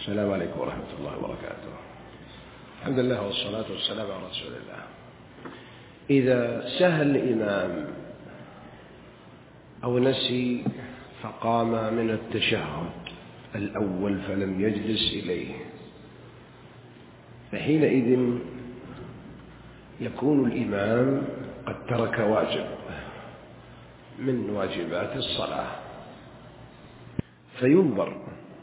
السلام عليكم ورحمة الله وبركاته. الحمد لله والصلاة والسلام على رسول الله. إذا سهى الإمام أو نسي فقام من التشهد الأول فلم يجلس إليه، فحينئذ يكون الإمام قد ترك واجب من واجبات الصلاة، فينظر،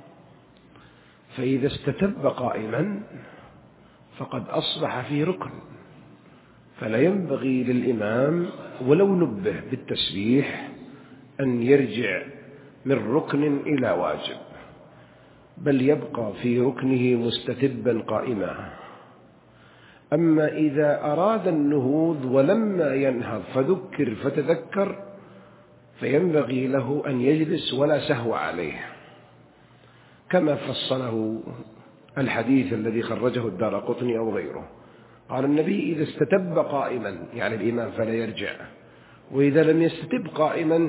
فإذا استتب قائما فقد أصبح في ركن، فلا ينبغي للإمام ولو نبه بالتسبيح أن يرجع من ركن إلى واجب، بل يبقى في ركنه مستتبا قائما. أما إذا أراد النهوض ولما ينهض فذكر فتذكر فينبغي له أن يجلس ولا سهو عليه، كما فصله الحديث الذي خرجه الدارقطني أو غيره. قال النبي: إذا استتب قائما يعني الإمام فلا يرجع، وإذا لم يستتب قائما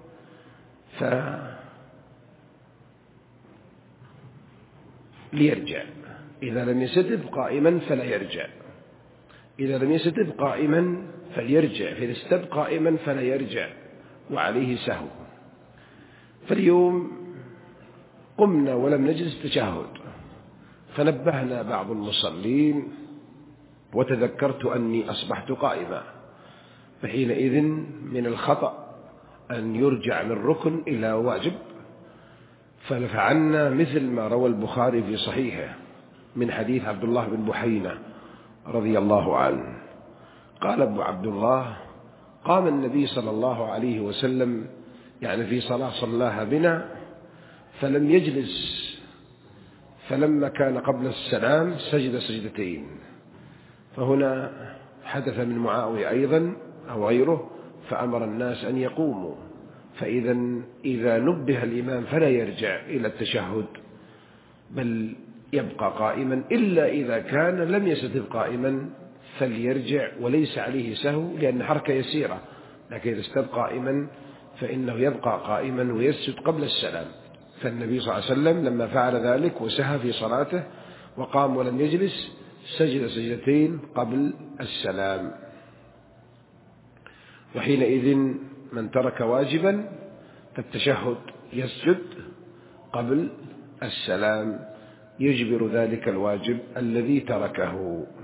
فليرجع. إذا لم يستتب قائما فلا يرجع، إذا لم يستتب قائما فليرجع، فإذا استتب قائما فلا يرجع وعليه سهو. فاليوم قمنا ولم نجلس تشهد، فنبهنا بعض المصلين وتذكرت أني أصبحت قائما، فحينئذ من الخطأ أن يرجع من ركن إلى واجب، ففعلنا مثل ما روى البخاري في صحيحه من حديث عبد الله بن بحينة رضي الله عنه قال أبو عبد الله: قام النبي صلى الله عليه وسلم يعني في صلاة صلاها بنا فلم يجلس، فلما كان قبل السلام سجد سجدتين. فهنا حدث من معاوية أيضا أو غيره فأمر الناس أن يقوموا، إذا نبه الإمام فلا يرجع إلى التشهد بل يبقى قائما، إلا إذا كان لم يستتب قائما فليرجع وليس عليه سهو لأن حركة يسيرة، لكن إذا استتب قائما فإنه يبقى قائما ويسجد قبل السلام. فالنبي صلى الله عليه وسلم لما فعل ذلك وسهى في صلاته وقام ولم يجلس سجد سجدتين قبل السلام. وحينئذ من ترك واجبا فالتشهد يسجد قبل السلام، يجبر ذلك الواجب الذي تركه.